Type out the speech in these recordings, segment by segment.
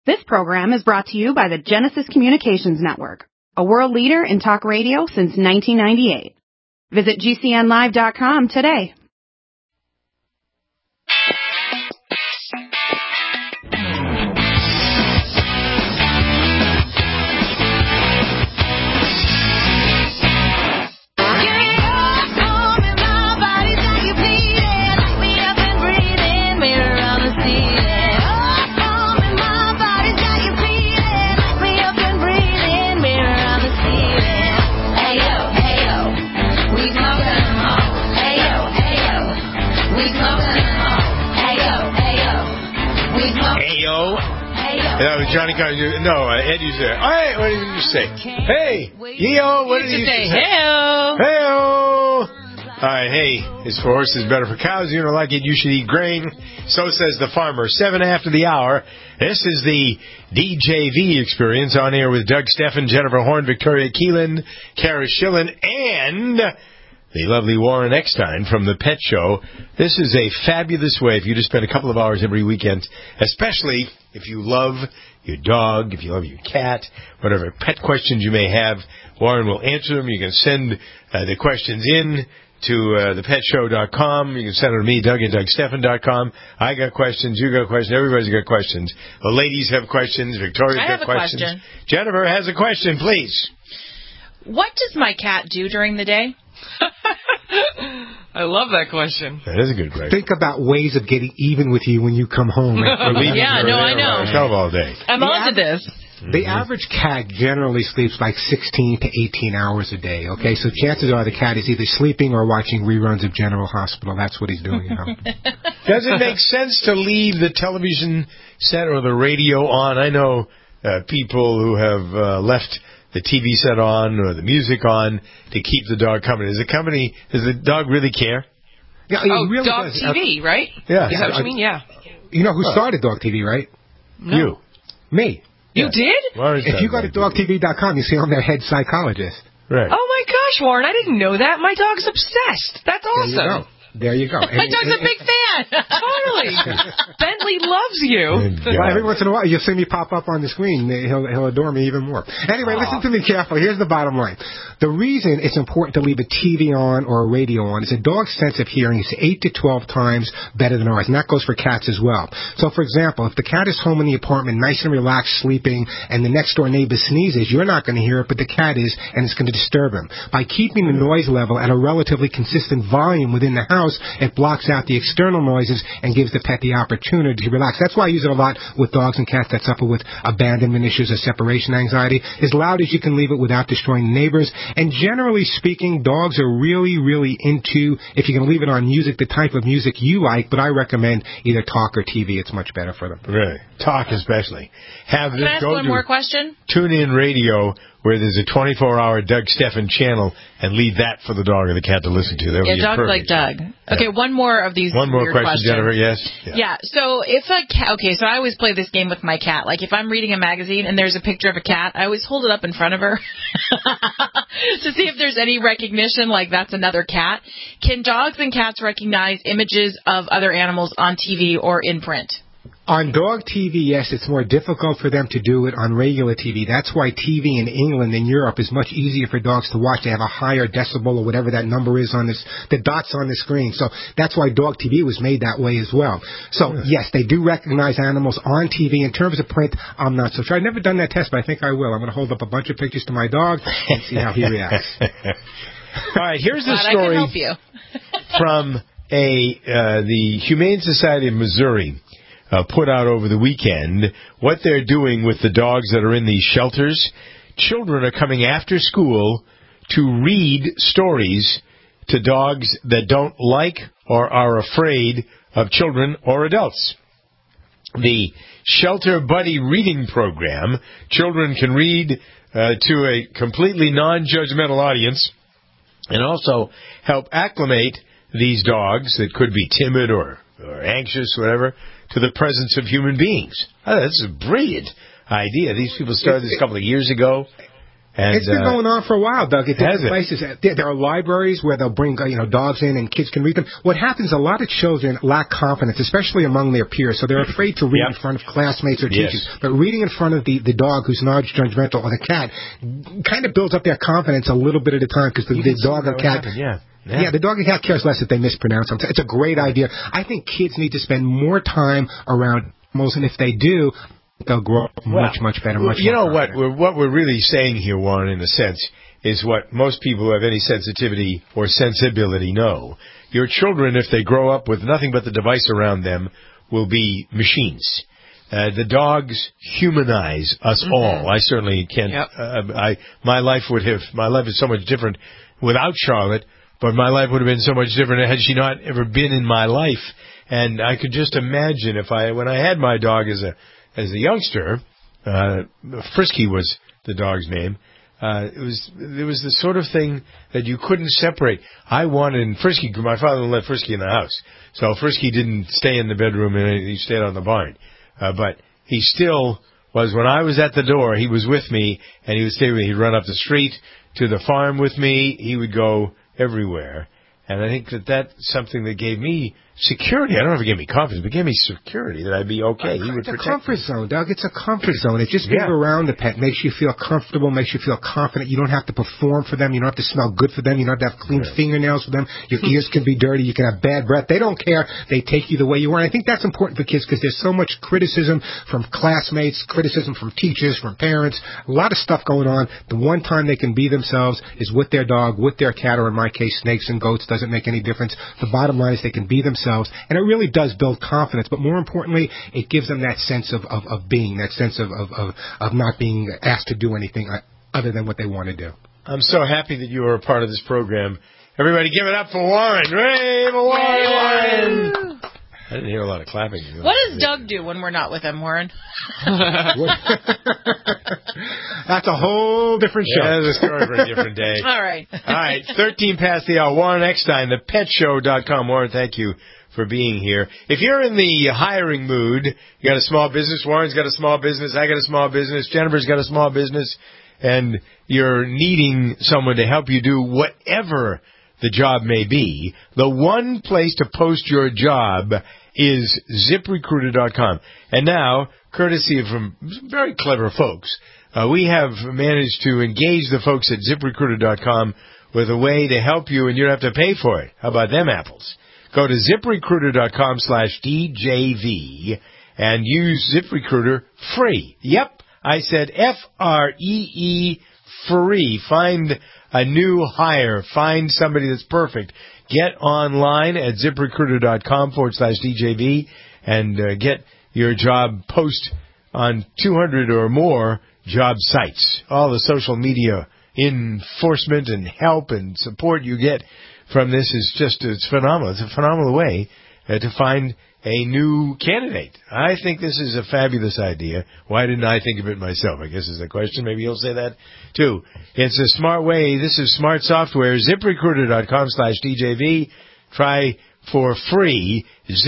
This program is brought to you by the Genesis Communications Network, a world leader in talk radio since 1998. Visit GCNlive.com today. Johnny Carson. No, Ed used to say, all right, what did you say? Hey, yo, what did you say? Hey-o. Hey-o. All right, hey, it's for horses, better for cows. You don't like it, you should eat grain. So says the farmer. 7 after the hour. This is the DJV experience on air with Doug Steffen, Jennifer Horn, Victoria Keelan, Kara Schillen, and the lovely Warren Eckstein from the Pet Show. This is a fabulous way for you to spend a couple of hours every weekend, especially if you love your dog, if you love your cat, whatever pet questions you may have. Warren will answer them. You can send the questions in to thepetshow.com. You can send them to me, Doug at DougSteffen.com. I got questions. You got questions. Everybody's got questions. The ladies have questions. Victoria's got questions. Question. Jennifer has a question, please. What does my cat do during the day? I love that question. That is a good question. Think about ways of getting even with you when you come home. I know. Tell all day. I'm on to this. The average cat generally sleeps like 16 to 18 hours a day, okay? So chances are the cat is either sleeping or watching reruns of General Hospital. That's what he's doing, Does it make sense to leave the television set or the radio on? I know people who have left the TV set on or the music on to keep the dog company. Does the dog really care? Yeah, really Dog does. TV, right? Yeah. Is that what you mean? Yeah. You know who started Dog TV, right? No. You. Me. You did? If you go to dogtv.com, you see I'm their head psychologist. Right. Oh, my gosh, Warren, I didn't know that. My dog's obsessed. That's awesome. There you go. My dog's a big fan. Totally. Bentley loves you. Well, every once in a while, you'll see me pop up on the screen. He'll adore me even more. Anyway, listen to me carefully. Here's the bottom line. The reason it's important to leave a TV on or a radio on is a dog's sense of hearing is 8 to 12 times better than ours, and that goes for cats as well. So, for example, if the cat is home in the apartment, nice and relaxed, sleeping, and the next door neighbor sneezes, you're not going to hear it, but the cat is, and it's going to disturb him. By keeping the noise level at a relatively consistent volume within the house, it blocks out the external noises and gives the pet the opportunity to relax. That's why I use it a lot with dogs and cats that suffer with abandonment issues or separation anxiety. As loud as you can leave it without destroying neighbors. And generally speaking, dogs are really, really into, if you can leave it on music, the type of music you like, but I recommend either talk or TV. It's much better for them. Really? Talk especially. Can I ask one more question? Tune in radio where there's a 24-hour Doug Steffen channel and leave that for the dog or the cat to listen to. That would be dogs perfect. like Doug. Okay, one more of these One more weird question, questions. Jennifer, yes? Yeah, so if a cat, so I always play this game with my cat. Like if I'm reading a magazine and there's a picture of a cat, I always hold it up in front of her to see if there's any recognition, like that's another cat. Can dogs and cats recognize images of other animals on TV or in print? On dog TV, yes, it's more difficult for them to do it on regular TV. That's why TV in England and Europe is much easier for dogs to watch. They have a higher decibel or whatever that number is on the dots on the screen. So that's why dog TV was made that way as well. So, yes, they do recognize animals on TV. In terms of print, I'm not so sure. I've never done that test, but I think I will. I'm going to hold up a bunch of pictures to my dog and see how he reacts. All right, here's the story I can help you. from the Humane Society of Missouri. Put out over the weekend what they're doing with the dogs that are in these shelters. Children are coming after school to read stories to dogs that don't like or are afraid of children or adults. The Shelter Buddy Reading Program, children can read to a completely non-judgmental audience and also help acclimate these dogs that could be timid or anxious, whatever, to the presence of human beings. Oh, that's a brilliant idea. These people started this a couple of years ago. And, it's been going on for a while, Doug. There are libraries where they'll bring dogs in and kids can read them. What happens, a lot of children lack confidence, especially among their peers, so they're afraid to read in front of classmates or teachers. But reading in front of the dog who's non-judgmental or the cat kind of builds up their confidence a little bit at a time because the dog or cat... Yeah, the dog and cat cares less if they mispronounce them. It's a great idea. I think kids need to spend more time around animals, and if they do, they'll grow up much better. What we're really saying here, Warren, in a sense, is what most people who have any sensitivity or sensibility know. Your children, if they grow up with nothing but the device around them, will be machines. The dogs humanize us all. I certainly can't. My life is so much different without Charlotte, but my life would have been so much different had she not ever been in my life. And I could just imagine when I had my dog as a youngster, Frisky was the dog's name. It was the sort of thing that you couldn't separate. I wanted Frisky. My father let Frisky in the house, so Frisky didn't stay in the bedroom and he stayed on the barn. But he still was. When I was at the door, he was with me, and he would stay with me. He'd run up the street to the farm with me. He would go everywhere, and I think that's something that gave me security. I don't know if it gave me confidence, but it gave me security that I'd be okay. It's a comfort zone, Doug. It's a comfort zone. It just being around the pet makes you feel comfortable, makes you feel confident. You don't have to perform for them. You don't have to smell good for them. You don't have to have clean fingernails for them. Your ears can be dirty. You can have bad breath. They don't care. They take you the way you are. And I think that's important for kids because there's so much criticism from classmates, criticism from teachers, from parents, a lot of stuff going on. The one time they can be themselves is with their dog, with their cat, or in my case, snakes and goats. Doesn't make any difference. The bottom line is they can be themselves. And it really does build confidence, but more importantly, it gives them that sense of being, that sense of not being asked to do anything other than what they want to do. I'm so happy that you are a part of this program. Everybody give it up for Warren. Ray for Warren! I didn't hear a lot of clapping. What does Doug do when we're not with him, Warren? That's a whole different show. Yeah, that's a story for a different day. All right. 13 past the hour. Warren Eckstein, thepetshow.com. Warren, thank you for being here. If you're in the hiring mood, you got a small business, Warren's got a small business, I got a small business, Jennifer's got a small business, and you're needing someone to help you do whatever the job may be, the one place to post your job is ZipRecruiter.com. And now, courtesy of some very clever folks, we have managed to engage the folks at ZipRecruiter.com with a way to help you, and you don't have to pay for it. How about them apples? Go to ZipRecruiter.com/DJV and use ZipRecruiter free. Yep, I said FREE free. Find a new hire. Find somebody that's perfect. Get online at ZipRecruiter.com/DJV and get your job post on 200 or more job sites. All the social media enforcement and help and support you get from this is it's phenomenal. It's a phenomenal way to find a new candidate. I think this is a fabulous idea. Why didn't I think of it myself? I guess is the question. Maybe you'll say that too. It's a smart way. This is smart software. ZipRecruiter.com/DJV. Try for free.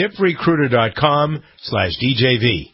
ZipRecruiter.com/DJV.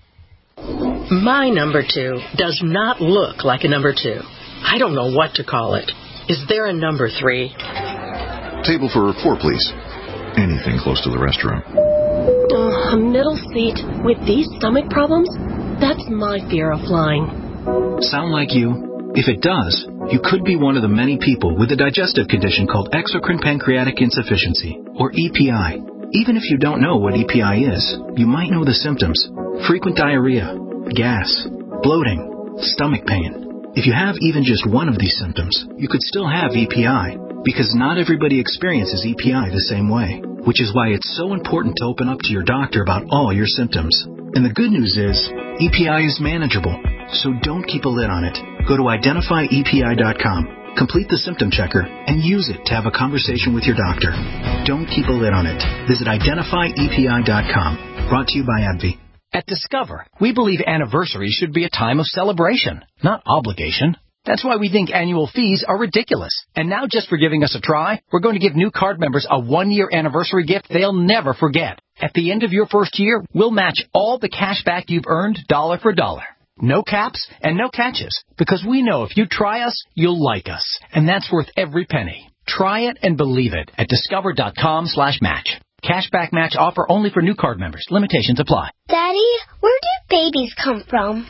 My number 2 does not look like a number 2. I don't know what to call it. Is there a number 3? Table for 4, please. Anything close to the restroom. A middle seat with these stomach problems? That's my fear of flying. Sound like you? If it does, you could be one of the many people with a digestive condition called exocrine pancreatic insufficiency, or EPI. Even if you don't know what EPI is, you might know the symptoms: frequent diarrhea, gas, bloating, stomach pain. If you have even just one of these symptoms, you could still have EPI, because not everybody experiences EPI the same way, which is why it's so important to open up to your doctor about all your symptoms. And the good news is, EPI is manageable, so don't keep a lid on it. Go to identifyepi.com, complete the symptom checker, and use it to have a conversation with your doctor. Don't keep a lid on it. Visit identifyepi.com. Brought to you by AbbVie. At Discover, we believe anniversaries should be a time of celebration, not obligation. That's why we think annual fees are ridiculous. And now, just for giving us a try, we're going to give new card members a 1-year anniversary gift they'll never forget. At the end of your first year, we'll match all the cash back you've earned dollar for dollar. No caps and no catches. Because we know if you try us, you'll like us. And that's worth every penny. Try it and believe it at discover.com/match. Cashback match offer only for new card members. Limitations apply. Daddy, where do babies come from?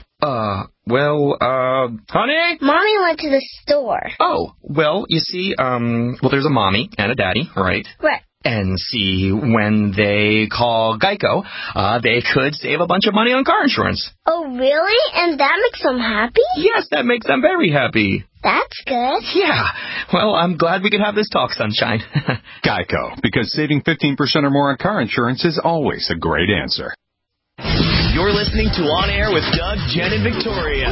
Honey? Mommy went to the store. Oh, well, you see, there's a mommy and a daddy, right? Right. And see, when they call Geico, they could save a bunch of money on car insurance. Oh, really? And that makes them happy? Yes, that makes them very happy. That's good. Yeah. Well, I'm glad we could have this talk, Sunshine. Geico, because saving 15% or more on car insurance is always a great answer. You're listening to On Air with Doug, Jen, and Victoria.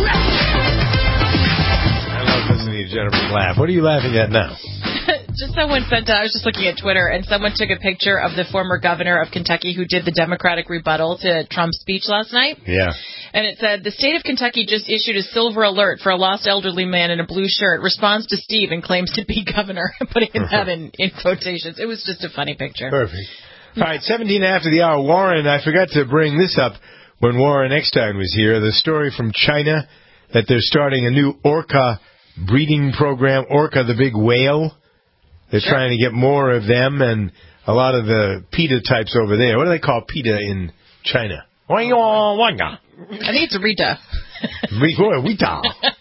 I love listening to Jennifer's laugh. What are you laughing at now? Just someone sent, I was just looking at Twitter, and someone took a picture of the former governor of Kentucky who did the Democratic rebuttal to Trump's speech last night. Yeah. And it said, the state of Kentucky just issued a silver alert for a lost elderly man in a blue shirt, responds to Steve and claims to be governor, putting that in quotations. It was just a funny picture. Perfect. All right, 17 after the hour. Warren, I forgot to bring this up when Warren Eckstein was here. The story from China that they're starting a new orca breeding program, orca the big whale. They're trying to get more of them and a lot of the PETA types over there. What do they call PETA in China? I think it's a Rita. Wita.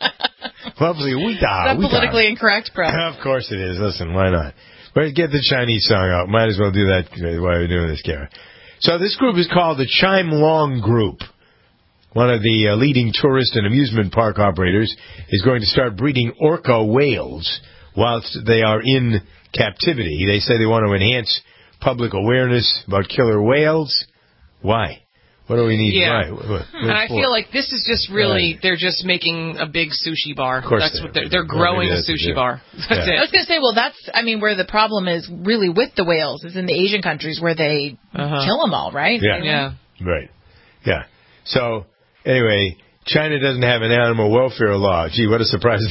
Lovely Wita. That's politically incorrect, bro. Of course it is. Listen, why not? But get the Chinese song out. Might as well do that while we're doing this, Kara. So this group is called the Chime Long Group. One of the leading tourist and amusement park operators is going to start breeding orca whales whilst they are in captivity. They say they want to enhance public awareness about killer whales. Why? What do we need? Yeah. Why? And I feel like this is just really, they're just making a big sushi bar. Of course that's what they're growing a sushi bar. That's it. I was going to say, well, where the problem is really with the whales is in the Asian countries where they kill them all, right? Yeah. Right. Yeah. So, anyway, China doesn't have an animal welfare law. Gee, what a surprise.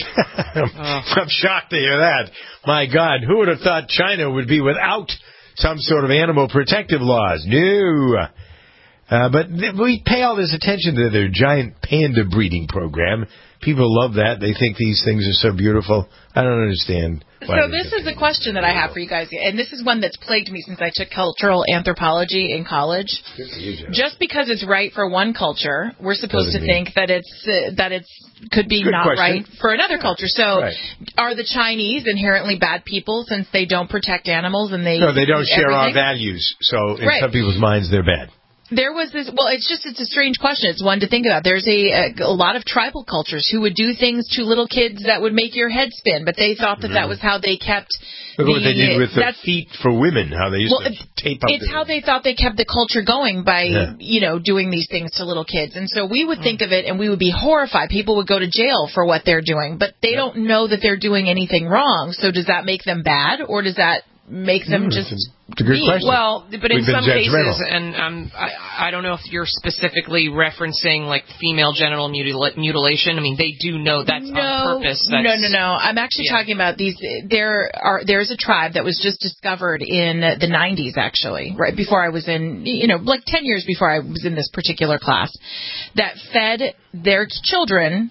I'm shocked to hear that. My God, who would have thought China would be without some sort of animal protective laws? No. But we pay all this attention to their giant panda breeding program. People love that. They think these things are so beautiful. I don't understand. So this is a question that I have for you guys, and this is one that's plagued me since I took cultural anthropology in college. Just because it's right for one culture, we're supposed to think that it's could be not right for another culture. So are the Chinese inherently bad people since they don't protect animals and they don't share our values? So in some people's minds, they're bad. There was this, it's a strange question. It's one to think about. There's a lot of tribal cultures who would do things to little kids that would make your head spin, but they thought that was how they kept Look what they did with the feet for women, how they used to tape up. It's how they thought they kept the culture going by, doing these things to little kids. And so we would think of it and we would be horrified. People would go to jail for what they're doing, but they don't know that they're doing anything wrong. So does that make them bad, or does that make them just... It's a good question. Well, but in some cases, and I don't know if you're specifically referencing like female genital mutilation. I mean, they do know that's on purpose. No. I'm actually talking about these. There's a tribe that was just discovered in the 90s, actually, right before I was in, like 10 years before I was in this particular class, that fed their children,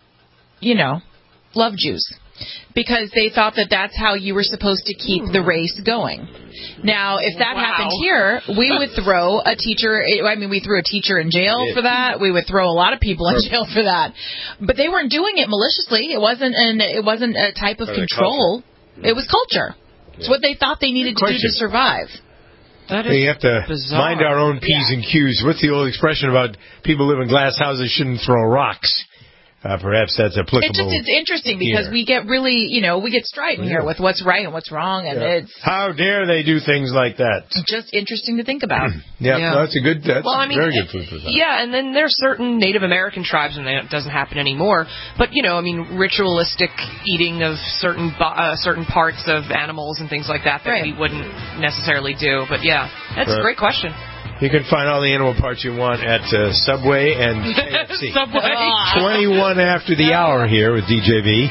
love juice. Because they thought that that's how you were supposed to keep the race going. Now, if that happened here, we would throw a teacher. We threw a teacher in jail for that. We would throw a lot of people in jail for that. But they weren't doing it maliciously. It wasn't a type of control. It was culture. It's what they thought they needed to do to survive. We have to mind our own P's and Q's. What's the old expression about people live in glass houses shouldn't throw rocks? Perhaps that's applicable. It's interesting because we get really, we get strident here with what's right and what's wrong, and it's how dare they do things like that? Just interesting to think about. That's a good. That's very good food for thought. Yeah, and then there's certain Native American tribes, and it doesn't happen anymore. But ritualistic eating of certain parts of animals and things like that we wouldn't necessarily do. But that's a great question. You can find all the animal parts you want at Subway and KFC. Subway. 21 after the hour here with DJV.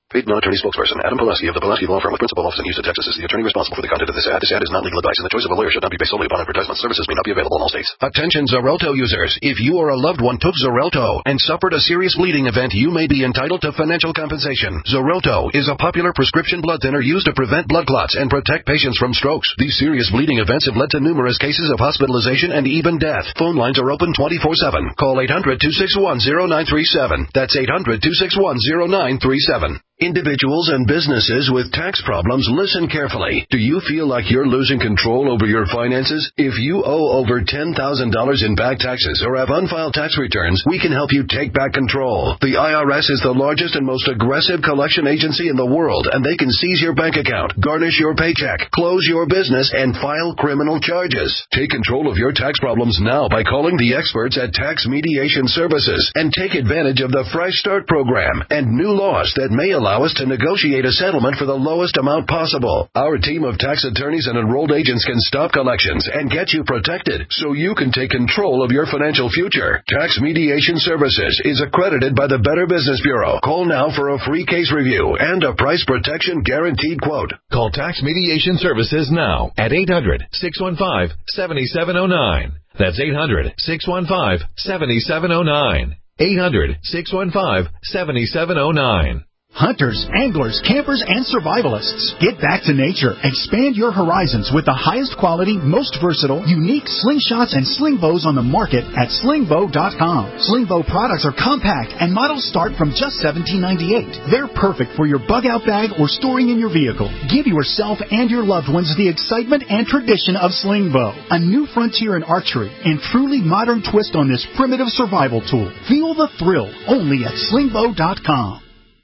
Paid non-attorney spokesperson Adam Pulaski of the Pulaski Law Firm with principal office in Houston, Texas is the attorney responsible for the content of this ad. This ad is not legal advice, and the choice of a lawyer should not be based solely upon advertisement. Services may not be available in all states. Attention Xarelto users. If you or a loved one took Xarelto and suffered a serious bleeding event, you may be entitled to financial compensation. Xarelto is a popular prescription blood thinner used to prevent blood clots and protect patients from strokes. These serious bleeding events have led to numerous cases of hospitalization and even death. Phone lines are open 24/7. Call 800-261-0937. That's 800-261-0937. Individuals and businesses with tax problems, listen carefully. Do you feel like you're losing control over your finances? If you owe over $10,000 in back taxes or have unfiled tax returns, we can help you take back control. The IRS is the largest and most aggressive collection agency in the world, and they can seize your bank account, garnish your paycheck, close your business, and file criminal charges. Take control of your tax problems now by calling the experts at Tax Mediation Services and take advantage of the Fresh Start program and new laws that may allow us to negotiate a settlement for the lowest amount possible. Our team of tax attorneys and enrolled agents can stop collections and get you protected so you can take control of your financial future. Tax Mediation Services is accredited by the Better Business Bureau. Call now for a free case review and a price protection guaranteed quote. Call Tax Mediation Services now at 800-615-7709. That's 800-615-7709. 800-615-7709. Hunters, anglers, campers, and survivalists. Get back to nature. Expand your horizons with the highest quality, most versatile, unique slingshots and sling bows on the market at slingbow.com. Slingbow products are compact and models start from just $17.98. They're perfect for your bug-out bag or storing in your vehicle. Give yourself and your loved ones the excitement and tradition of Slingbow, a new frontier in archery and truly modern twist on this primitive survival tool. Feel the thrill only at slingbow.com.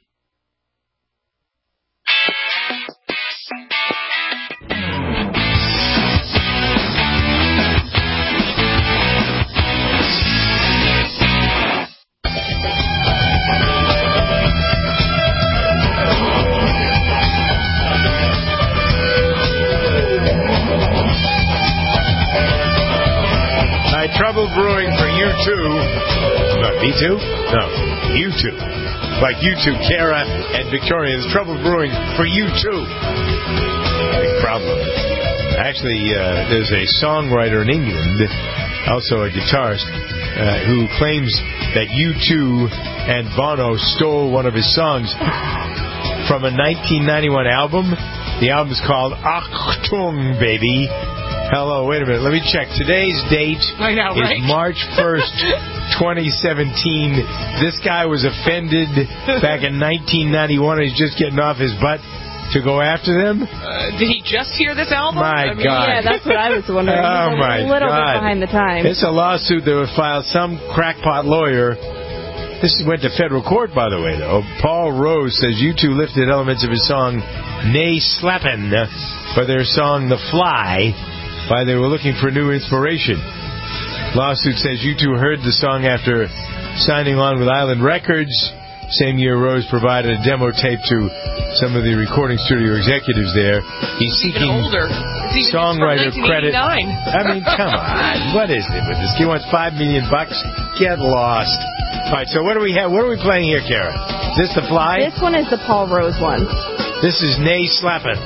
Trouble brewing for you two. What, me too? No, you two. Like you two, Kara and Victoria. There's trouble brewing for you too. Big problem. Actually, there's a songwriter in England, also a guitarist, who claims that U2 and Bono stole one of his songs from a 1991 album. The album's called Achtung, Baby. Hello, wait a minute. Let me check. Today's date is March 1st, 2017. This guy was offended back in 1991. He's just getting off his butt to go after them. Did he just hear this album? My God. Yeah, that's what I was wondering. Oh, my God. A little bit behind the times. It's a lawsuit that was filed. Some crackpot lawyer. This went to federal court, by the way, though. Paul Rose says U2 lifted elements of his song Nay Slappin' for their song The Fly while they were looking for new inspiration. Lawsuit says U2 heard the song after signing on with Island Records. Same year, Rose provided a demo tape to some of the recording studio executives there. He's seeking songwriter credit. I mean, come on. What is it with this? He wants $5 million. Get lost. All right, so what do we have? What are we playing here, Kara? Is this The Fly? This one is the Paul Rose one. This is Nay Slappin'.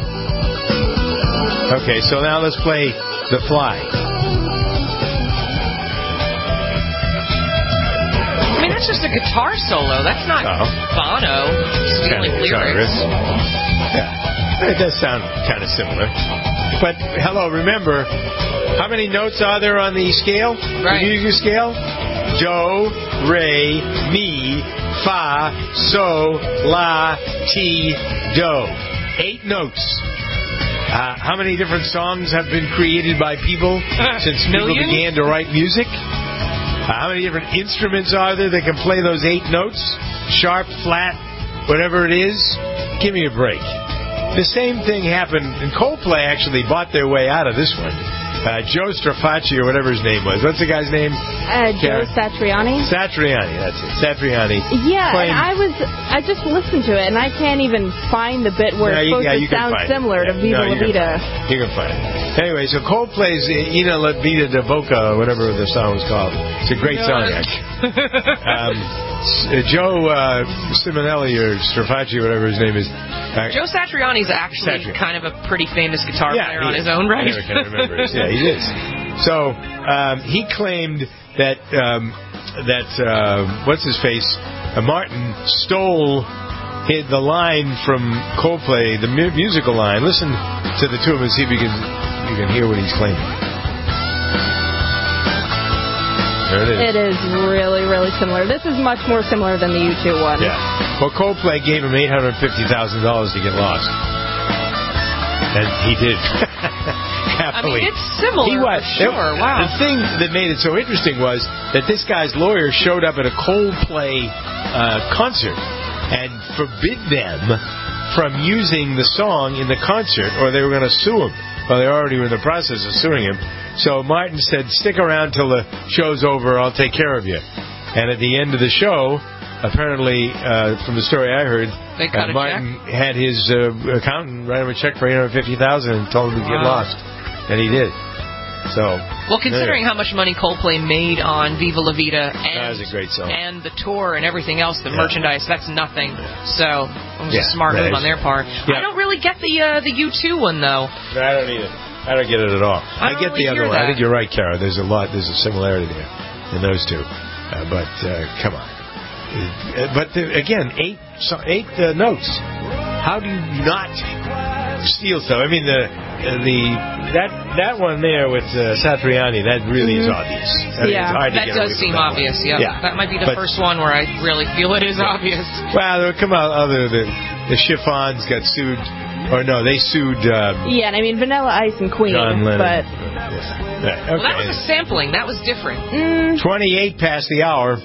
Okay, so now let's play The Fly. I mean, that's just a guitar solo. That's not Bono stealing lyrics. Yeah, it does sound kind of similar. But, hello, remember, how many notes are there on the scale? Right. The music scale? Do, re, mi, fa, so, la, ti, do. 8 notes. How many different songs have been created by people since people began to write music? How many different instruments are there that can play those 8 notes? Sharp, flat, whatever it is? Give me a break. The same thing happened, and Coldplay actually bought their way out of this one. Joe Strafacci, or whatever his name was. What's the guy's name? Joe Satriani. Satriani, that's it. Satriani. Yeah, and I just listened to it, and I can't even find the bit where it's supposed to sound similar to Viva La Vida. You can find it. Anyway, so Coldplay's Ina La Vida de Boca, or whatever the song was called. It's a great song, actually. Joe Simonelli or Strafacci, whatever his name is. Joe Satriani is actually kind of a pretty famous guitar player on his own, right? I never can remember his. Yeah, he is. So he claimed that what's his face, Martin stole the line from Coldplay, the musical line. Listen to the two of them and see if you can hear what he's claiming. There it is. It is really, really similar. This is much more similar than the U2 one. Yeah. Well, Coldplay gave him $850,000 to get lost. And he did. Happily. I mean, it's similar. He was. For sure. Wow. The thing that made it so interesting was that this guy's lawyer showed up at a Coldplay concert and forbid them from using the song in the concert, or they were going to sue him. Well, they already were in the process of suing him. So Martin said, stick around till the show's over, I'll take care of you. And at the end of the show, apparently, from the story I heard, Martin had his accountant write him a check for $850,000 and told him to get lost. And he did. So, well, considering how much money Coldplay made on Viva La Vida and that was a great song. And the tour and everything else, the merchandise, that's nothing. So it was a smart move on their part. I don't really get the U2 one though. No, I don't either. I don't get it at all. I get the other one. I think you're right, Kara. There's a similarity there in those two. But come on. But again, eight notes. How do you not steal stuff? I mean, that one there with Satriani, that really is obvious. That does seem obvious. Yeah, that might be the first one where I really feel it is obvious. Well, there come out the Chiffons got sued, or no, they sued. And I mean Vanilla Ice and Queen, John Lennon. but well, that was a sampling. That was different. 28 past the hour.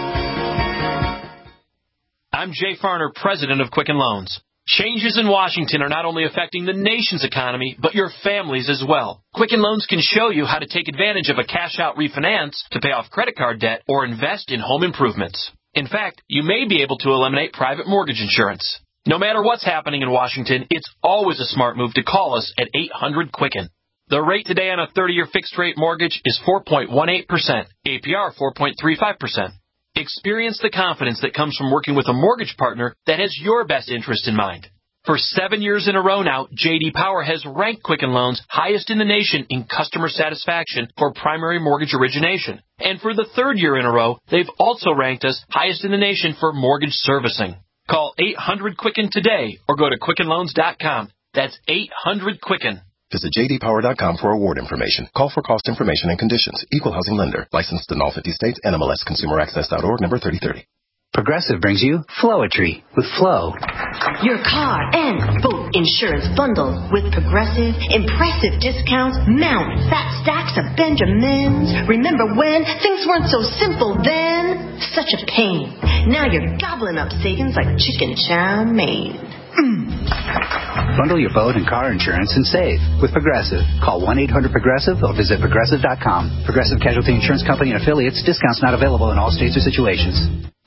I'm Jay Farner, president of Quicken Loans. Changes in Washington are not only affecting the nation's economy, but your families as well. Quicken Loans can show you how to take advantage of a cash-out refinance to pay off credit card debt or invest in home improvements. In fact, you may be able to eliminate private mortgage insurance. No matter what's happening in Washington, it's always a smart move to call us at 800-QUICKEN. The rate today on a 30-year fixed-rate mortgage is 4.18%, APR 4.35%. Experience the confidence that comes from working with a mortgage partner that has your best interest in mind. For 7 years in a row now, J.D. Power has ranked Quicken Loans highest in the nation in customer satisfaction for primary mortgage origination. And for the third year in a row, they've also ranked us highest in the nation for mortgage servicing. Call 800-QUICKEN today or go to QuickenLoans.com. That's 800-QUICKEN. Visit jdpower.com for award information. Call for cost information and conditions. Equal housing lender. Licensed in all 50 states. NMLS ConsumerAccess.org, number 3030. Progressive brings you Flowetry with Flow. Your car and boat insurance bundle with Progressive. Impressive discounts. Mount fat stacks of Benjamins. Remember when things weren't so simple then? Such a pain. Now you're gobbling up savings like chicken chow mein. Bundle your boat and car insurance and save with Progressive. Call 1-800-PROGRESSIVE or visit Progressive.com. Progressive Casualty Insurance Company and affiliates. Discounts not available in all states or situations.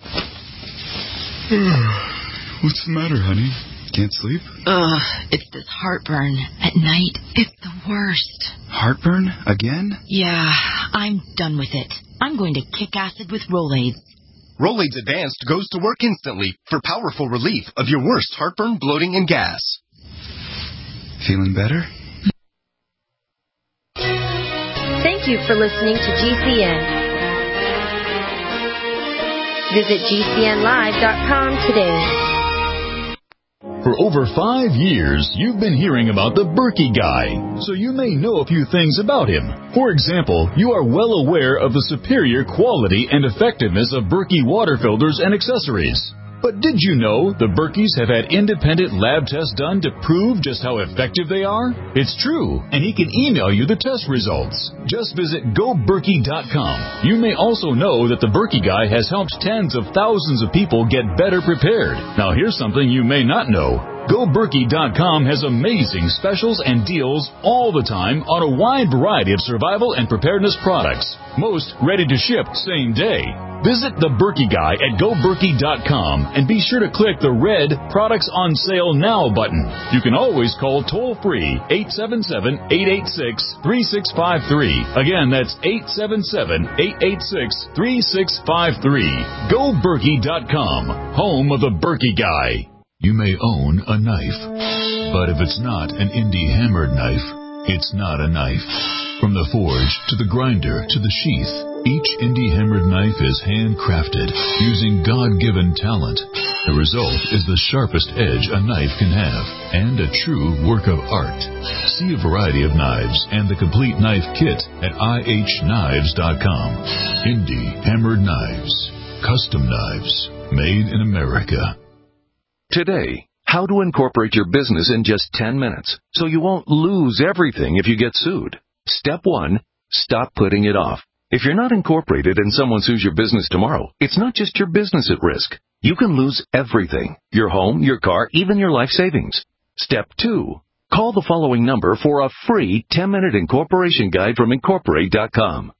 What's the matter, honey? Can't sleep? It's this heartburn. At night, it's the worst. Heartburn? Again? Yeah, I'm done with it. I'm going to kick acid with Rolaids. Rolaids Advanced goes to work instantly for powerful relief of your worst heartburn, bloating, and gas. Feeling better? Thank you for listening to GCN. Visit GCNlive.com today. For over 5 years, you've been hearing about the Berkey Guy, so you may know a few things about him. For example, you are well aware of the superior quality and effectiveness of Berkey water filters and accessories. But did you know the Berkeys have had independent lab tests done to prove just how effective they are? It's true, and he can email you the test results. Just visit GoBerkey.com. You may also know that the Berkey Guy has helped tens of thousands of people get better prepared. Now here's something you may not know. GoBerkey.com has amazing specials and deals all the time on a wide variety of survival and preparedness products. Most ready to ship same day. Visit the Berkey Guy at GoBerkey.com and be sure to click the red Products on Sale Now button. You can always call toll-free 877-886-3653. Again, that's 877-886-3653. GoBerkey.com, home of the Berkey Guy. You may own a knife, but if it's not an indie hammered knife, it's not a knife. From the forge to the grinder to the sheath, each indie hammered knife is handcrafted using God-given talent. The result is the sharpest edge a knife can have and a true work of art. See a variety of knives and the complete knife kit at ihknives.com. Indie hammered knives. Custom knives made in America. Today, how to incorporate your business in just 10 minutes so you won't lose everything if you get sued. Step 1, stop putting it off. If you're not incorporated and someone sues your business tomorrow, it's not just your business at risk. You can lose everything: your home, your car, even your life savings. Step 2, call the following number for a free 10-minute incorporation guide from Incorporate.com.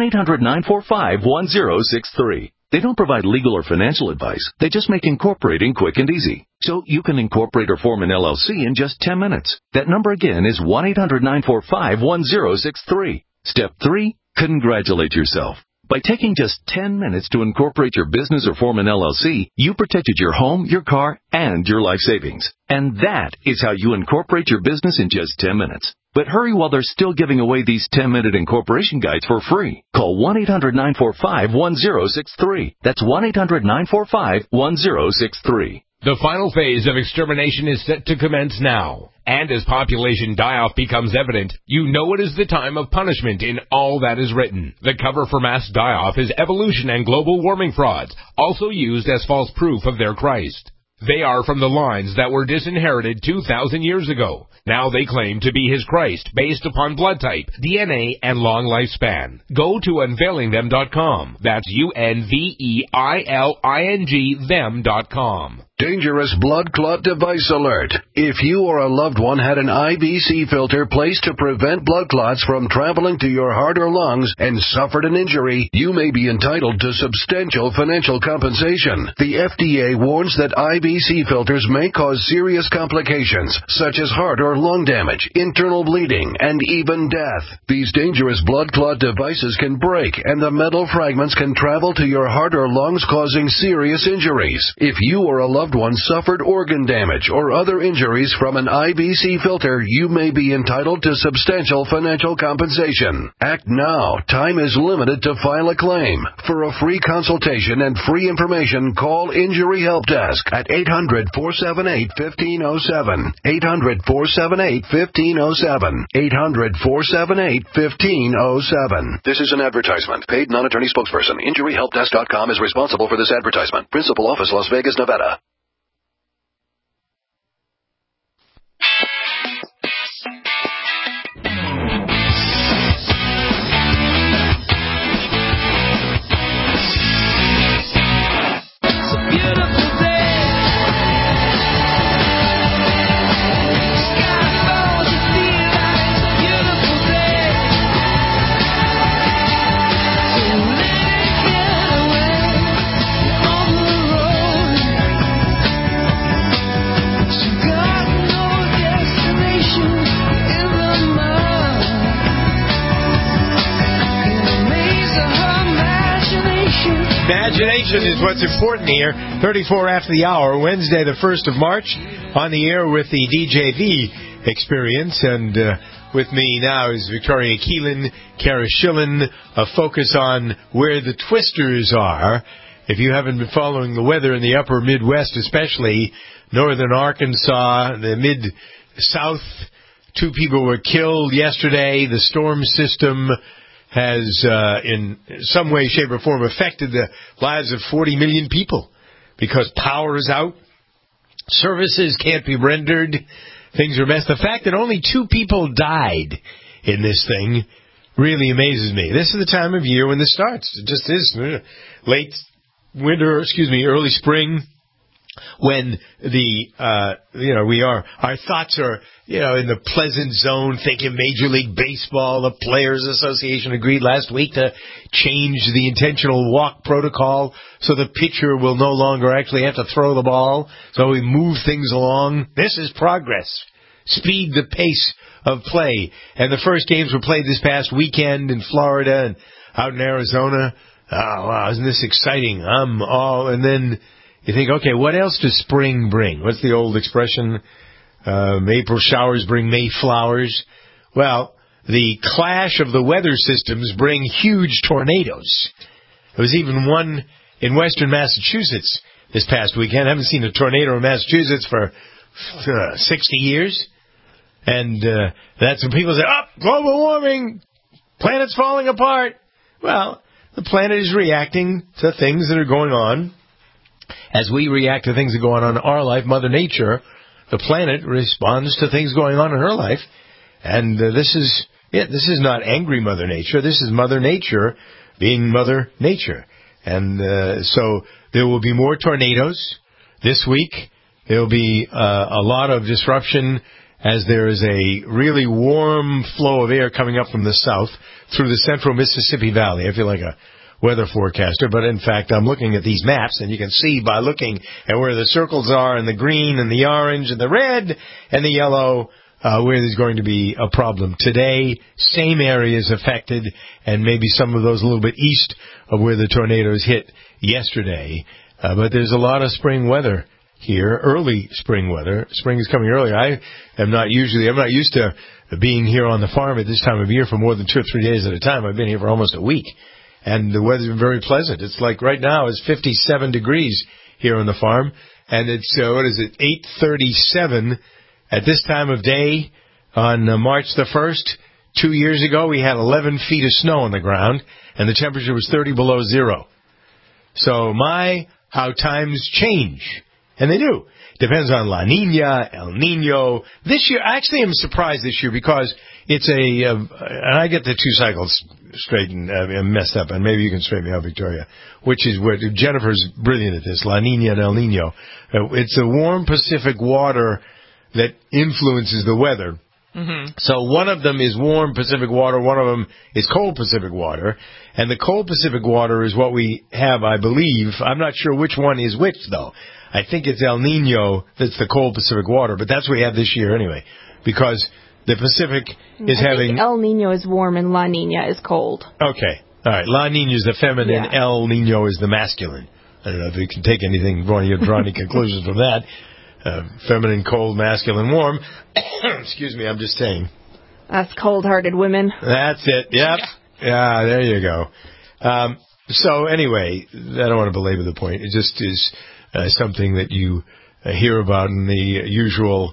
1-800-945-1063. They don't provide legal or financial advice. They just make incorporating quick and easy. So you can incorporate or form an LLC in just 10 minutes. That number again is 1-800-945-1063. Step 3, congratulate yourself. By taking just 10 minutes to incorporate your business or form an LLC, you protected your home, your car, and your life savings. And that is how you incorporate your business in just 10 minutes. But hurry while they're still giving away these 10-minute incorporation guides for free. Call 1-800-945-1063. That's 1-800-945-1063. The final phase of extermination is set to commence now. And as population die-off becomes evident, you know it is the time of punishment in all that is written. The cover for mass die-off is evolution and global warming frauds, also used as false proof of their Christ. They are from the lines that were disinherited 2,000 years ago. Now they claim to be his Christ based upon blood type, DNA, and long lifespan. Go to unveilingthem.com. That's UNVEILING them.com. Dangerous blood clot device alert. If you or a loved one had an IBC filter placed to prevent blood clots from traveling to your heart or lungs and suffered an injury, you may be entitled to substantial financial compensation. The FDA warns that IBC filters may cause serious complications, such as heart or lung damage, internal bleeding, and even death. These dangerous blood clot devices can break, and the metal fragments can travel to your heart or lungs, causing serious injuries. If you or a loved one suffered organ damage or other injuries from an IBC filter, you may be entitled to substantial financial compensation. Act now. Time is limited to file a claim. For a free consultation and free information, call Injury Help Desk at 800-478-1507. 800-478-1507. 800-478-1507. This is an advertisement. Paid non-attorney spokesperson. InjuryHelpDesk.com is responsible for this advertisement. Principal office, Las Vegas, Nevada. Imagination is what's important here. 34 after the hour, Wednesday, the 1st of March, on the air with the DJV experience. And with me now is Victoria Keelan, Kara Schillen, a focus on where the twisters are. If you haven't been following the weather in the upper Midwest, especially northern Arkansas, the mid-south, 2 people were killed yesterday. The storm system has, in some way, shape, or form, affected the lives of 40 million people because power is out, services can't be rendered, things are messed. The fact that only 2 people died in this thing really amazes me. This is the time of year when this starts. It just is late winter, early spring. when our thoughts are, in the pleasant zone, thinking Major League Baseball, the Players Association agreed last week to change the intentional walk protocol so the pitcher will no longer actually have to throw the ball. So we move things along. This is progress. Speed the pace of play. And the first games were played this past weekend in Florida and out in Arizona. Oh, wow, isn't this exciting? And then you think, okay, what else does spring bring? What's the old expression? April showers bring May flowers. Well, the clash of the weather systems bring huge tornadoes. There was even one in western Massachusetts this past weekend. I haven't seen a tornado in Massachusetts for 60 years. And that's when people say, global warming, planet's falling apart. Well, the planet is reacting to things that are going on. As we react to things that go on in our life, Mother Nature, the planet, responds to things going on in her life. And this is not angry Mother Nature. This is Mother Nature being Mother Nature. And so there will be more tornadoes this week. There will be a lot of disruption as there is a really warm flow of air coming up from the south through the central Mississippi Valley. I feel like a weather forecaster, but in fact I'm looking at these maps, and you can see by looking at where the circles are, and the green and the orange and the red and the yellow, where there's going to be a problem. Today, same areas affected, and maybe some of those a little bit east of where the tornadoes hit yesterday. But there's a lot of spring weather here, early spring weather. Spring is coming early. I'm not used to being here on the farm at this time of year for more than 2 or 3 days at a time. I've been here for almost a week. And the weather's been very pleasant. It's like right now it's 57 degrees here on the farm. And it's, 8:37 at this time of day on March the 1st. 2 years ago, we had 11 feet of snow on the ground, and the temperature was 30 below zero. So how times change. And they do. Depends on La Nina, El Nino. This year, actually, I'm surprised this year because it's and I get the two cycles straightened, messed up, and maybe you can straighten me out, Victoria, which is what Jennifer's brilliant at this, La Nina and El Nino. It's a warm Pacific water that influences the weather. Mm-hmm. So one of them is warm Pacific water, one of them is cold Pacific water, and the cold Pacific water is what we have, I believe. I'm not sure which one is which, though. I think it's El Nino that's the cold Pacific water, but that's what we have this year anyway, because the Pacific is having... El Nino is warm and La Nina is cold. Okay. All right. La Nina is the feminine, yeah. El Nino is the masculine. I don't know if you can take anything, draw any conclusions from that. Feminine, cold, masculine, warm. Excuse me, I'm just saying. Us cold-hearted women. That's it. Yep. Yeah, there you go. So anyway, I don't want to belabor the point. It just is something that you hear about in the usual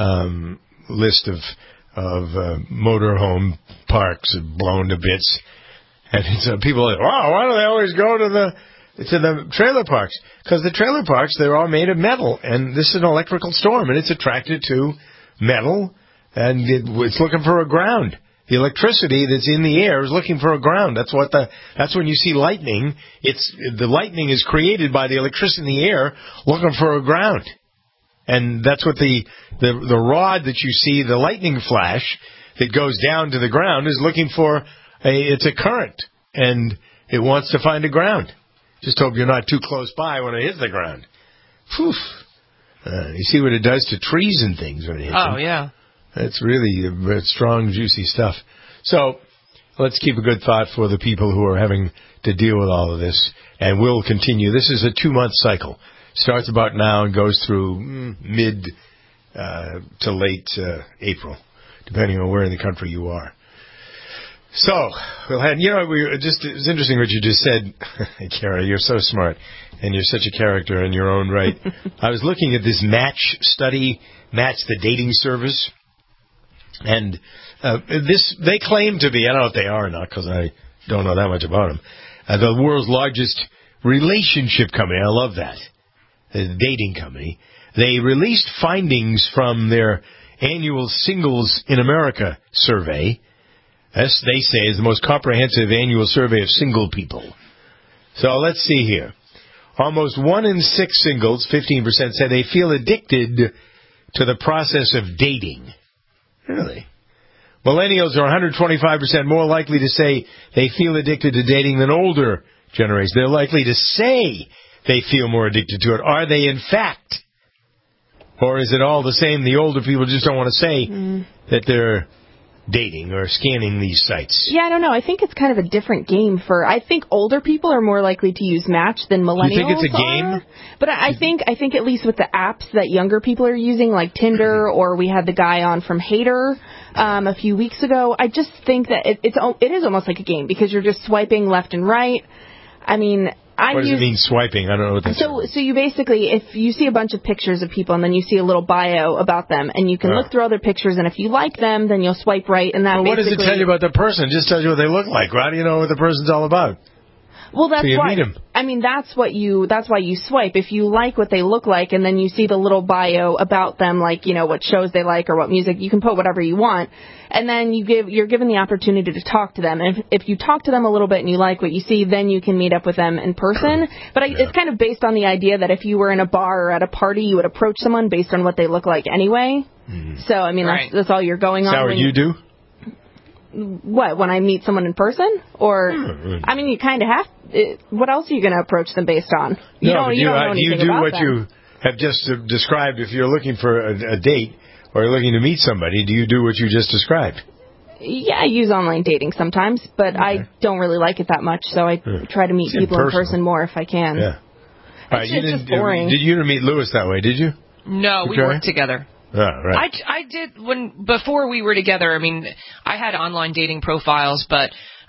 list of motorhome parks blown to bits. And people are like, wow, why do they always go to the trailer parks? Because the trailer parks, they're all made of metal, and this is an electrical storm, and it's attracted to metal, and it's looking for a ground. The electricity that's in the air is looking for a ground. That's when you see lightning. The lightning is created by the electricity in the air looking for a ground. And that's what the rod that you see, the lightning flash that goes down to the ground, is looking for. It's a current, and it wants to find a ground. Just hope you're not too close by when it hits the ground. Phew. You see what it does to trees and things when it hits them. Oh, yeah. It's really strong, juicy stuff. So let's keep a good thought for the people who are having to deal with all of this, and we'll continue. This is a 2-month cycle. Starts about now and goes through mid to late April, depending on where in the country you are. So, it's interesting what you just said, Kara. You're so smart, and you're such a character in your own right. I was looking at this Match study, Match the dating service, and they claim to be, I don't know if they are or not because I don't know that much about them, the world's largest relationship company. I love that. The dating company. They released findings from their annual Singles in America survey. This, they say, is the most comprehensive annual survey of single people. So let's see here. Almost 1 in 6 singles, 15%, say they feel addicted to the process of dating. Really? Millennials are 125% more likely to say they feel addicted to dating than older generations. They're likely to say they feel more addicted to it. Are they in fact? Or is it all the same? The older people just don't want to say that they're dating or scanning these sites. Yeah, I don't know. I think it's kind of a different game I think older people are more likely to use Match than millennials. You think it's a game? But I think at least with the apps that younger people are using, like Tinder, or we had the guy on from Hater a few weeks ago, I just think that it is almost like a game because you're just swiping left and right. I mean, what does it mean, swiping? I don't know what that So you basically, if you see a bunch of pictures of people and then you see a little bio about them, and you can look through other pictures, and if you like them, then you'll swipe right, and that what does it tell you about the person? It just tells you what they look like. How do you know what the person's all about? Well, that's so why. Meet him. I mean, that's why you swipe. If you like what they look like, and then you see the little bio about them, like what shows they like or what music, you can put whatever you want, and then you're given the opportunity to talk to them. And if you talk to them a little bit and you like what you see, then you can meet up with them in person. But it's kind of based on the idea that if you were in a bar or at a party, you would approach someone based on what they look like anyway. So I mean, that's all you're going on. Is that what you do? What, when I meet someone in person? Or, I mean, you kind of have... what else are you going to approach them based on? You don't know anything about them. You have just described. If you're looking for a date or you're looking to meet somebody, do you do what you just described? Yeah, I use online dating sometimes, but I don't really like it that much, so I try to meet people in person more if I can. Yeah. It's just boring. You didn't meet Lewis that way, did you? No, we worked together. Oh, right. I did before we were together. I mean, I had online dating profiles, but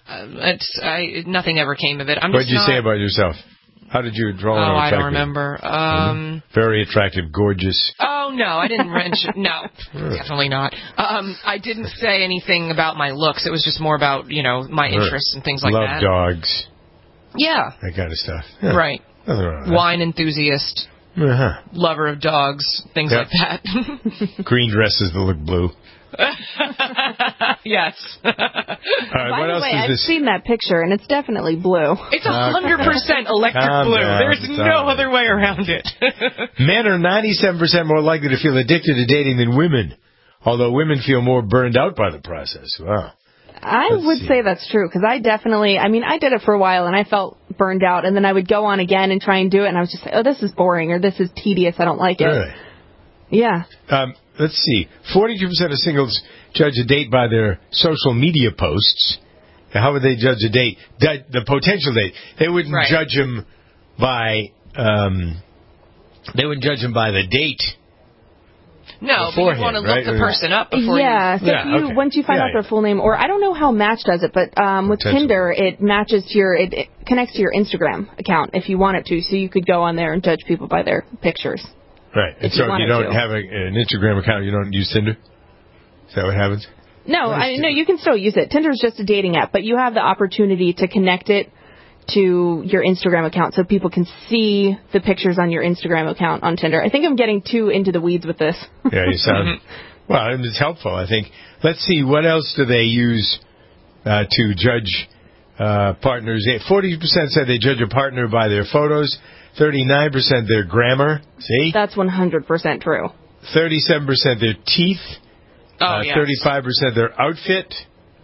nothing ever came of it. What did you say about yourself? How did you draw? I don't remember. Very attractive, gorgeous. Oh no, I didn't mention. No, definitely not. I didn't say anything about my looks. It was just more about my interests and things like that. Love dogs. Yeah. That kind of stuff. Yeah. Right. Nothing wrong with that. Wine enthusiast. Lover of dogs, things like that. Green dresses that look blue. Yes. By the way, I've seen that picture, and it's definitely blue. It's 100% electric blue. There's no other way around it. Men are 97% more likely to feel addicted to dating than women, although women feel more burned out by the process. Wow. I would say that's true, because I did it for a while, and I felt burned out, and then I would go on again and try and do it, and I was just like, oh, this is boring, or this is tedious, I don't like it. Really? Yeah. Let's see. 42% of singles judge a date by their social media posts. How would they judge a date? The potential date. They wouldn't judge them by... they wouldn't judge them by the date. No, but you want to look the person up before once you find out their full name, or I don't know how Match does it, but with Tinder, it matches to it connects to your Instagram account if you want it to, so you could go on there and judge people by their pictures. Right. And so if you don't have an Instagram account, you don't use Tinder? Is that what happens? No, you can still use it. Tinder's just a dating app, but you have the opportunity to connect it to your Instagram account so people can see the pictures on your Instagram account on Tinder. I think I'm getting too into the weeds with this. Yeah, you sound... Well, it's helpful, I think. Let's see, what else do they use to judge partners? 40% said they judge a partner by their photos, 39% their grammar. See? That's 100% true. 37% their teeth, 35% their outfit.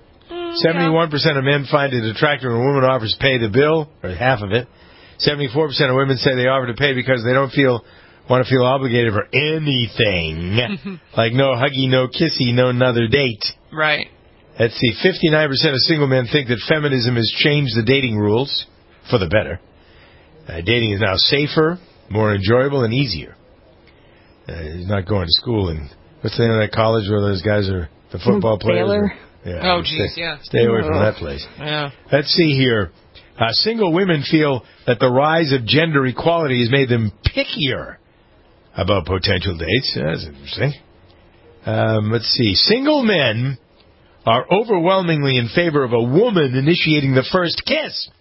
71% of men find it attractive when a woman offers to pay the bill, or half of it. 74% of women say they offer to pay because they don't want to feel obligated for anything. Like no huggy, no kissy, no another date. Right. Let's see, 59% of single men think that feminism has changed the dating rules for the better. Dating is now safer, more enjoyable, and easier. He's not going to school. And what's the name of that college where those guys are the football players? Baylor. Yeah, stay away from that place. Yeah. Let's see here. Single women feel that the rise of gender equality has made them pickier about potential dates. That's interesting. Let's see. Single men are overwhelmingly in favor of a woman initiating the first kiss.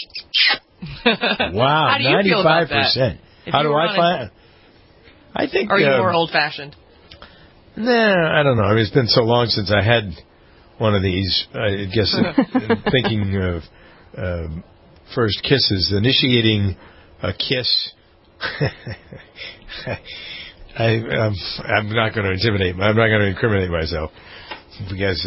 Wow, how do you 95%. Feel about that? How do I find? I think. Are you more old-fashioned? Nah, I don't know. I mean, it's been so long since I had one of these. I guess thinking of first kisses, initiating a kiss. I'm not going to intimidate. I'm not going to incriminate myself because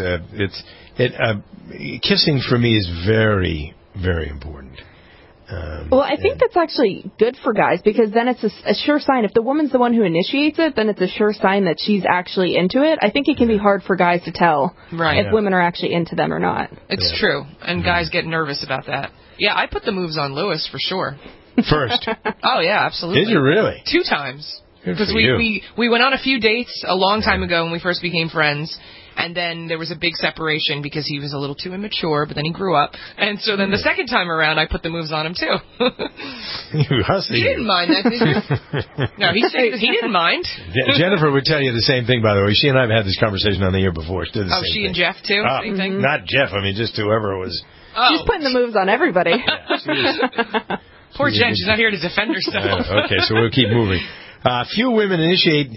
kissing for me is very, very important. Well, I think that's actually good for guys because then it's a sure sign. If the woman's the one who initiates it, then it's a sure sign that she's actually into it. I think it can be hard for guys to tell if women are actually into them or not. It's true, and guys get nervous about that. Yeah, I put the moves on Lewis for sure. First? Oh, yeah, absolutely. Did you really? 2 times. Because we went on a few dates a long time ago when we first became friends, and then there was a big separation because he was a little too immature, but then he grew up. And so then the second time around, I put the moves on him, too. You hussy. You didn't mind that, did you? No, he didn't mind. Jennifer would tell you the same thing, by the way. She and I have had this conversation on the air before. She did the same she thing. And Jeff, too? Same thing? Not Jeff. I mean, just whoever it was. She's putting the moves on everybody. Poor Jen. She's not here to defend herself. Okay, so we'll keep moving. Few women initiate,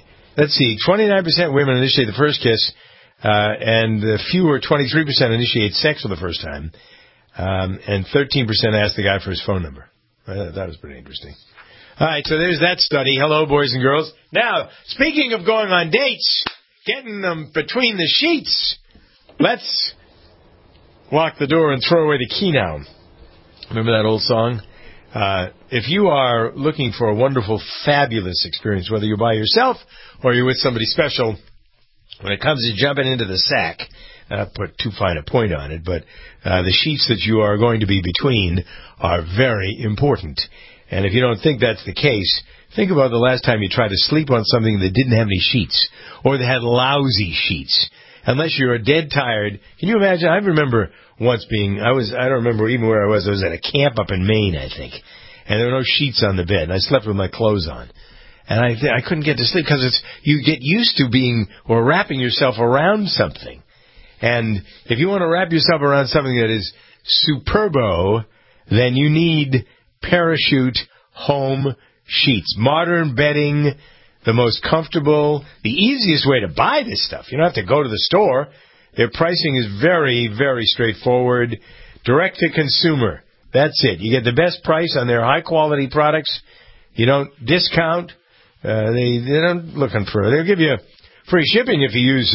29% women initiate the first kiss, and fewer, 23% initiate sex for the first time, and 13% ask the guy for his phone number. That was pretty interesting. All right, so there's that study. Hello, boys and girls. Now, speaking of going on dates, getting them between the sheets, let's lock the door and throw away the key now. Remember that old song? If you are looking for a wonderful, fabulous experience, whether you're by yourself or you're with somebody special, when it comes to jumping into the sack, not put too fine a point on it, but the sheets that you are going to be between are very important. And if you don't think that's the case, think about the last time you tried to sleep on something that didn't have any sheets or that had lousy sheets. Unless you're dead tired. Can you imagine? I remember once I don't remember even where I was at a camp up in Maine, I think. And there were no sheets on the bed. And I slept with my clothes on. And I couldn't get to sleep because you get used to wrapping yourself around something. And if you want to wrap yourself around something that is superbo, then you need Parachute home sheets. Modern bedding, the most comfortable, the easiest way to buy this stuff. You don't have to go to the store. Their pricing is very, very straightforward. Direct to consumer. That's it. You get the best price on their high-quality products. You don't discount. They don't looking for. They'll give you free shipping if you use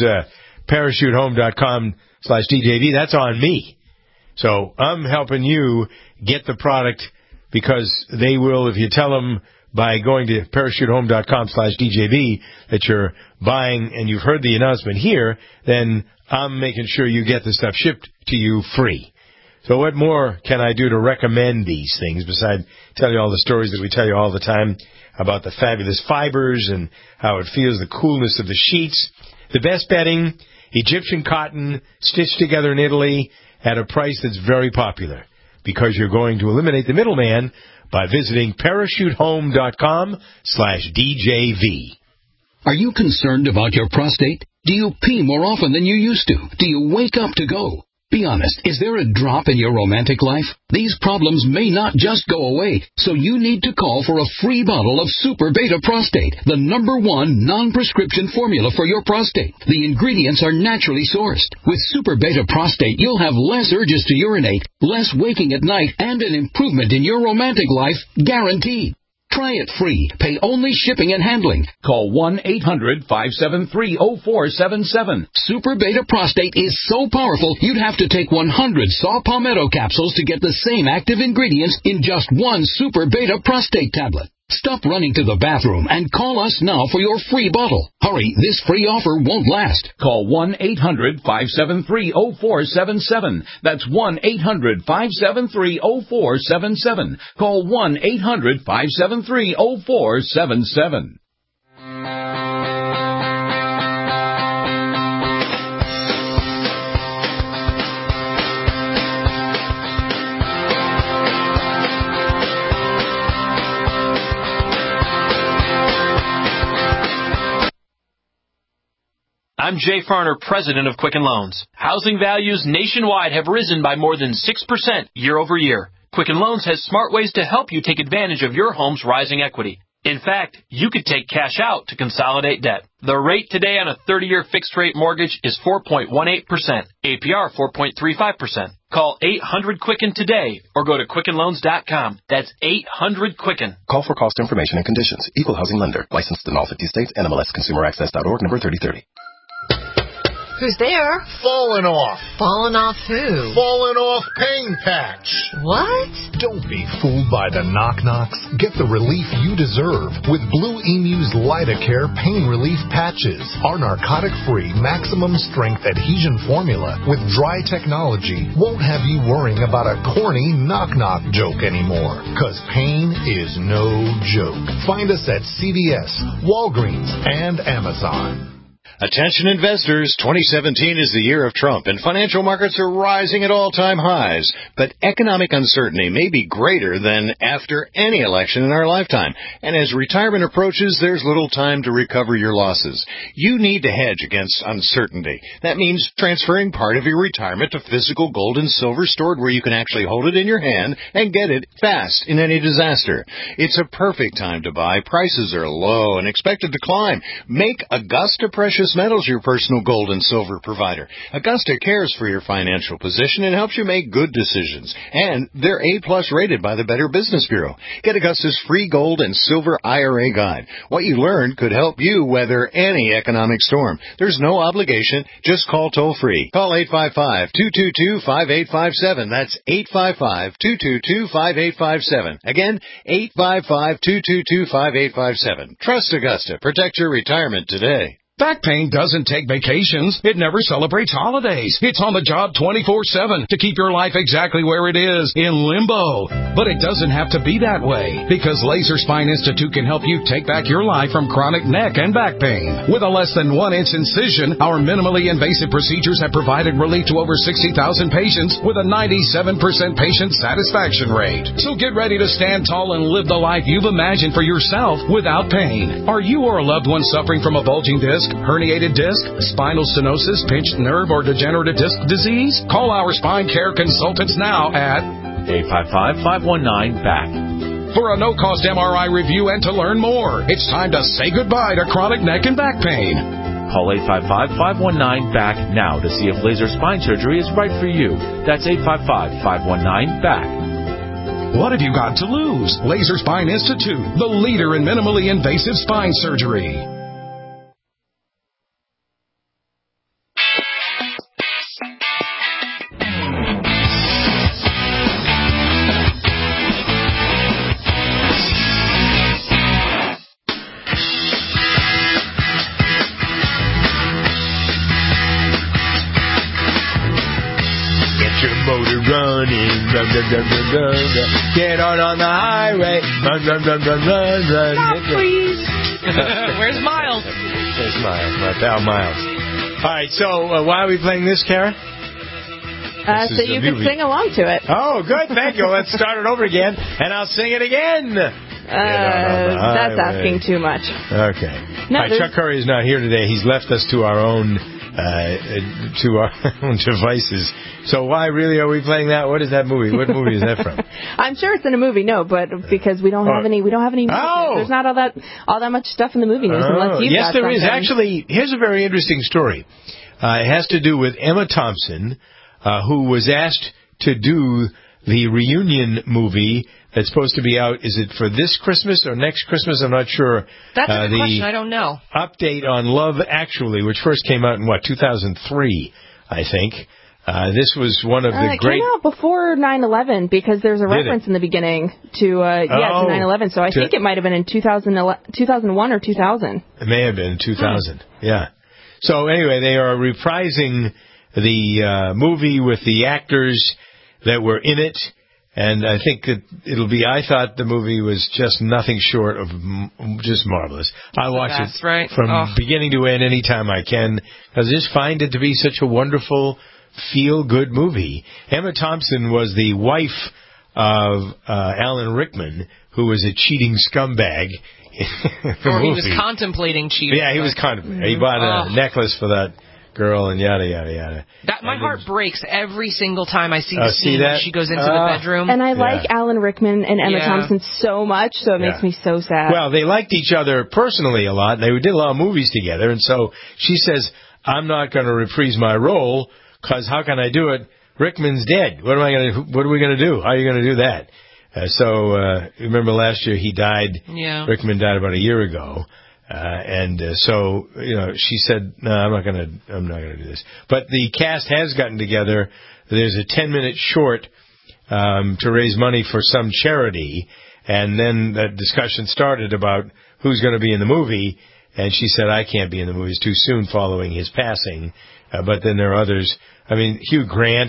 parachutehome.com/DJV. That's on me. So I'm helping you get the product because they will, if you tell them by going to parachutehome.com/DJV that you're buying and you've heard the announcement here, then I'm making sure you get the stuff shipped to you free. So what more can I do to recommend these things besides tell you all the stories that we tell you all the time about the fabulous fibers and how it feels, the coolness of the sheets. The best bedding, Egyptian cotton, stitched together in Italy at a price that's very popular because you're going to eliminate the middleman by visiting parachutehome.com/DJV. Are you concerned about your prostate? Do you pee more often than you used to? Do you wake up to go? Be honest, is there a drop in your romantic life? These problems may not just go away, so you need to call for a free bottle of Super Beta Prostate, the #1 non-prescription formula for your prostate. The ingredients are naturally sourced. With Super Beta Prostate, you'll have less urges to urinate, less waking at night, and an improvement in your romantic life, guaranteed. Try it free. Pay only shipping and handling. Call 1-800-573-0477. Super Beta Prostate is so powerful, you'd have to take 100 Saw Palmetto capsules to get the same active ingredients in just one Super Beta Prostate tablet. Stop running to the bathroom and call us now for your free bottle. Hurry, this free offer won't last. Call 1-800-573-0477. That's 1-800-573-0477. Call 1-800-573-0477. I'm Jay Farner, president of Quicken Loans. Housing values nationwide have risen by more than 6% year over year. Quicken Loans has smart ways to help you take advantage of your home's rising equity. In fact, you could take cash out to consolidate debt. The rate today on a 30-year fixed-rate mortgage is 4.18%, APR 4.35%. Call 800-QUICKEN today or go to QuickenLoans.com. That's 800-QUICKEN. Call for cost information and conditions. Equal housing lender. Licensed in all 50 states. NMLS ConsumerAccess.org, number 3030. Who's there? Falling off. Falling off who? Falling off pain patch. What? Don't be fooled by the knock-knocks. Get the relief you deserve with Blue Emu's Lidocare Pain Relief Patches. Our narcotic-free, maximum-strength adhesion formula with dry technology won't have you worrying about a corny knock-knock joke anymore. 'Cause pain is no joke. Find us at CVS, Walgreens, and Amazon. Attention investors, 2017 is the year of Trump, and financial markets are rising at all-time highs. But economic uncertainty may be greater than after any election in our lifetime. And as retirement approaches, there's little time to recover your losses. You need to hedge against uncertainty. That means transferring part of your retirement to physical gold and silver stored where you can actually hold it in your hand and get it fast in any disaster. It's a perfect time to buy. Prices are low and expected to climb. Make Augusta Precious Metals your personal gold and silver provider. Augusta cares for your financial position and helps you make good decisions. And they're A+ rated by the Better Business Bureau. Get Augusta's free gold and silver IRA guide. What you learn could help you weather any economic storm. There's no obligation. Just call toll-free. Call 855-222-5857. That's 855-222-5857. Again, 855-222-5857. Trust Augusta. Protect your retirement today. Back pain doesn't take vacations. It never celebrates holidays. It's on the job 24/7 to keep your life exactly where it is, in limbo. But it doesn't have to be that way, because Laser Spine Institute can help you take back your life from chronic neck and back pain. With a less than 1-inch incision, our minimally invasive procedures have provided relief to over 60,000 patients with a 97% patient satisfaction rate. So get ready to stand tall and live the life you've imagined for yourself without pain. Are you or a loved one suffering from a bulging disc, herniated disc, spinal stenosis, pinched nerve, or degenerative disc disease? Call our spine care consultants now at 855-519-BACK. For a no-cost MRI review and to learn more. It's time to say goodbye to chronic neck and back pain. Call 855-519-BACK now to see if laser spine surgery is right for you. That's 855-519-BACK. What have you got to lose? Laser Spine Institute, the leader in minimally invasive spine surgery. Get on the highway. Run. Stop, please. Where's Miles? There's Miles, my pal Miles. All right, so why are we playing this, Kara? So you can sing along to it. Oh, good. Thank you. Let's start it over again, and I'll sing it again. That's asking too much. Okay. No, all right, Chuck Curry is not here today. He's left us to our own devices. So why really are we playing that? What is that movie? What movie is that from? I'm sure it's in a movie. No, but because we don't have any. We don't have any. There's not all that much stuff in the movie news unless you've yes, got there something. is. Actually, here's a very interesting story. It has to do with Emma Thompson, who was asked to do the reunion movie that's supposed to be out. Is it for this Christmas or next Christmas? I'm not sure. That's a good question. I don't know. Update on Love Actually, which first came out in, 2003, I think. This was one of the great... It came out before 9/11 because there's a reference in the beginning to 9/11. So I think it might have been in 2001 or 2000. It may have been 2000, yeah. So anyway, they are reprising the movie with the actors that were in it. And I think I thought the movie was just nothing short of just marvelous. I watch it from beginning to end anytime I can. I just find it to be such a wonderful, feel-good movie. Emma Thompson was the wife of Alan Rickman, who was a cheating scumbag. Or he was contemplating cheating. Yeah, he was contemplating. He bought a necklace for that girl and yada, yada, yada. My heart breaks every single time I see the scene where she goes into the bedroom. And I like Alan Rickman and Emma Thompson so much, so it makes me so sad. Well, they liked each other personally a lot. They did a lot of movies together, and so she says, I'm not going to reprise my role, because how can I do it? Rickman's dead. What are we going to do? How are you going to do that? Remember last year he died. Yeah. Rickman died about a year ago. So she said, no, I'm not going to do this. But the cast has gotten together. There's a 10-minute short, to raise money for some charity. And then the discussion started about who's going to be in the movie. And she said, I can't be in the movie. It's too soon following his passing. But then there are others. I mean, Hugh Grant,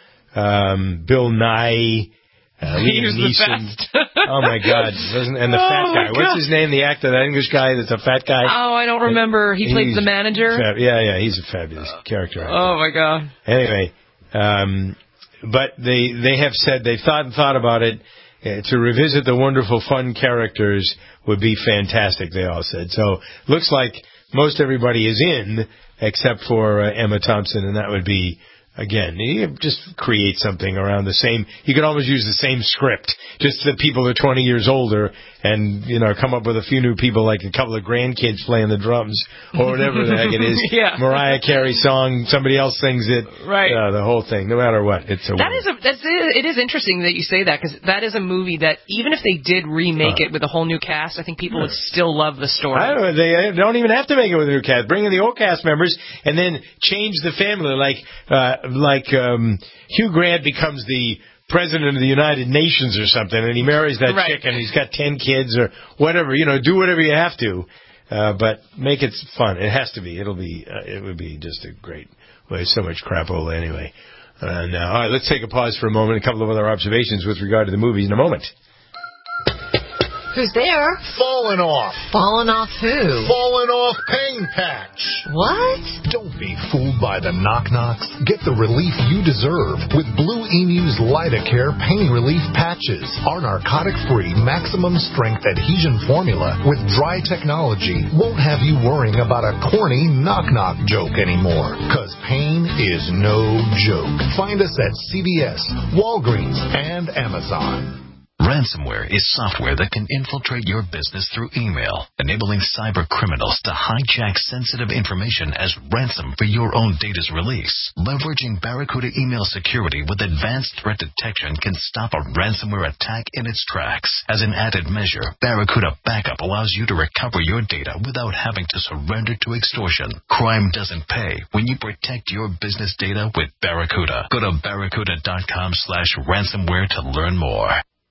Bill Nye, he was the best. Oh, my God. And the fat guy. What's his name? The actor, that English guy that's a fat guy? Oh, I don't remember. He played the manager? Yeah, he's a fabulous character actor. Oh, my God. Anyway, but they have said they've thought about it. To revisit the wonderful, fun characters would be fantastic, they all said. So, looks like most everybody is in, except for Emma Thompson, and that would be, again, you just create something around the same. You could almost use the same script, just that people are 20 years older, and come up with a few new people, like a couple of grandkids playing the drums, or whatever the heck it is. Yeah. Mariah Carey song, somebody else sings it. Right. The whole thing, no matter what. It is interesting that you say that, because that is a movie that even if they did remake it with a whole new cast, I think people would still love the story. I don't know. They don't even have to make it with a new cast. Bring in the old cast members and then change the family, like Hugh Grant becomes the president of the United Nations or something, and he marries that chick, and he's got 10 kids or whatever. Do whatever you have to, but make it fun. It has to be. It would be just a great way. So much crapola anyway. Now, all right, let's take a pause for a moment. A couple of other observations with regard to the movie in a moment. Who's there? Falling off. Falling off who? Falling off Pain Patch. What? Don't be fooled by the knock-knocks. Get the relief you deserve with Blue Emu's Lidocare Pain Relief Patches. Our narcotic-free, maximum-strength adhesion formula with dry technology won't have you worrying about a corny knock-knock joke anymore. Because pain is no joke. Find us at CVS, Walgreens, and Amazon. Ransomware is software that can infiltrate your business through email, enabling cyber criminals to hijack sensitive information as ransom for your own data's release. Leveraging Barracuda email security with advanced threat detection can stop a ransomware attack in its tracks. As an added measure, Barracuda Backup allows you to recover your data without having to surrender to extortion. Crime doesn't pay when you protect your business data with Barracuda. Go to barracuda.com/ransomware to learn more.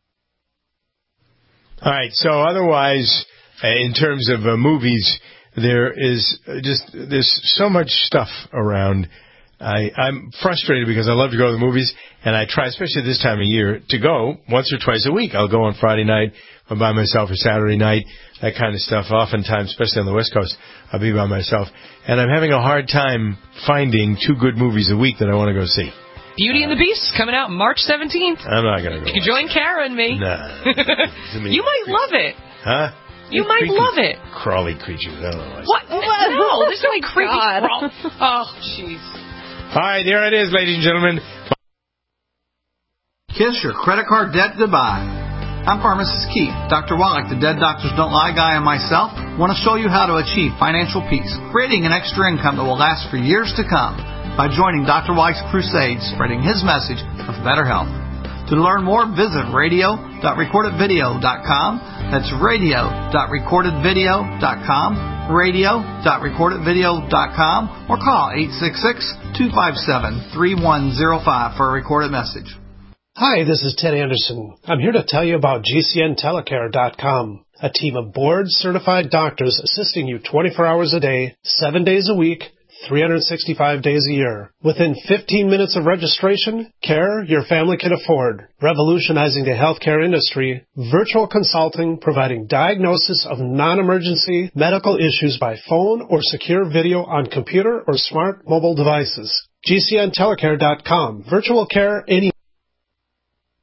All right, so otherwise, in terms of movies, there's so much stuff around. I'm frustrated because I love to go to the movies, and I try, especially this time of year, to go once or twice a week. I'll go on Friday night, I'm by myself, or Saturday night, that kind of stuff. Oftentimes, especially on the West Coast, I'll be by myself. And I'm having a hard time finding 2 good movies a week that I want to go see. Beauty and the Beast coming out March 17th. I'm not going to go. You join Kara and me. Nah. You might love it. Huh? You might love it. Crawly creatures. I don't know. What? No, there's no creepy crawl. Oh, jeez. All right, there it is, ladies and gentlemen. Kiss your credit card debt goodbye. I'm Pharmacist Keith. Dr. Wallach, the Dead Doctors Don't Lie guy, and myself want to show you how to achieve financial peace, creating an extra income that will last for years to come, by joining Dr. Wallach's crusade, spreading his message of better health. To learn more, visit radio.recordedvideo.com. That's radio.recordedvideo.com, radio.recordedvideo.com, or call 866-257-3105 for a recorded message. Hi, this is Ted Anderson. I'm here to tell you about GCNtelecare.com, a team of board-certified doctors assisting you 24 hours a day, 7 days a week, 365 days a year. Within 15 minutes of registration, care your family can afford. Revolutionizing the healthcare industry, virtual consulting providing diagnosis of non-emergency medical issues by phone or secure video on computer or smart mobile devices. GCNtelecare.com. Virtual care anywhere.